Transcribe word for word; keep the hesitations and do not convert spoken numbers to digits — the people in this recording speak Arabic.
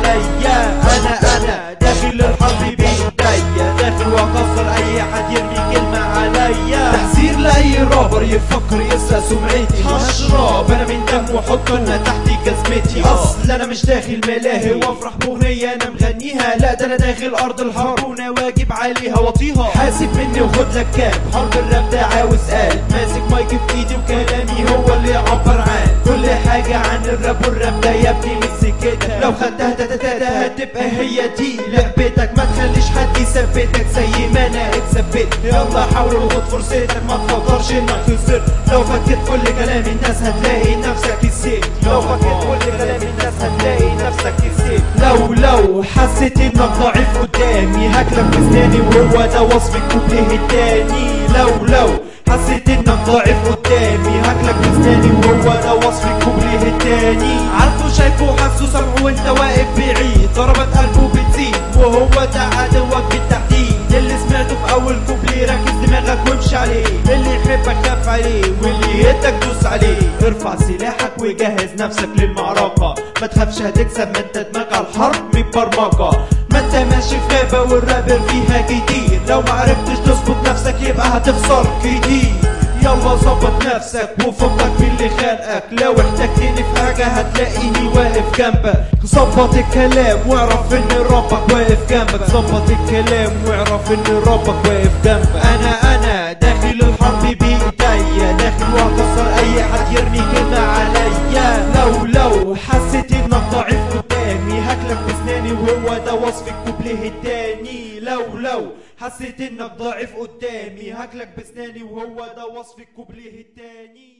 عليا. انا انا داخل الحرب بايديا، داخل واكسر اي حد يرمي كلمة عليا. تحذير لاي رابر يفكر يسرق سمعتي، هشرب انا من دم واحط انا تحت جزمتي. اصل انا مش داخل ملاهي وافرح باغنية انا مغنيها، لا ده انا داخل ارض الحرب وانا واجب عليها واطيها. حاسب مني وخد لك كام، حرب الراب ده عاوز قلب، ماسك مايك في ايدي وكلامي هو اللي يعبر عن كل حاجة عن الراب. والراب ده يا ابني مش سكتك، لو خدتها تتاتا هتبقى هي دي لعبتك. ما تخليش حد يثبتك زي ما انا اتثبت، يلا حاول وخد فرصتك ما تفكرش انك خسرت. لو فكت كل كلام الناس هتلاقي نفسك كسبت، لو فكت كل كلام الناس هتلاقي نفسك كسبت. لو لو حسيت انك ضعيف قدامي هاكلك بسناني، وهو ده وصف الكوبليه التاني. لو لو حسيت انك ضعيف قدامي هاكلك بسناني، وهو ده وصف الكوبليه التاني. عارفه شايفه حاسه سامعه وانت واقف بعيد، ضربات قلبه بتزيد وهو ده عدوك بالتحديد. اللي سمعته في اول كوبليه ركز دماغك وامشي عليه، اللي يحبك خاف عليه واللي يهدك دوس عليه. ارفع سلاحك وجهز نفسك للمعركة، ما تخافش هتكسب ما انت دماغك على الحرب متبرمجة. ما انت ماشي في غابة والرابر فيها كتير، لو معرفتش تظبط نفسك يبقى هتخسر كتير. يلا ظبط نفسك وفكك في اللي خانقك، لو احتجتني في حاجة هتلاقيني واقف جنبك. ظبط الكلام واعرف ان ربك واقف جنبك، ظبط الكلام واعرف ان ربك واقف جنبك. انا انا داخل الحرب بايديا، داخل واكسر اي حد يرمي كلمة عليا. لو لو حسيت انك ضعيف قدامي هاكلك بسناني، وهو ده وصف الكوبليه التاني. لو لو حسيت انك ضعيف قدامي هاكلك بسناني، وهو ده وصف الكوبليه التاني.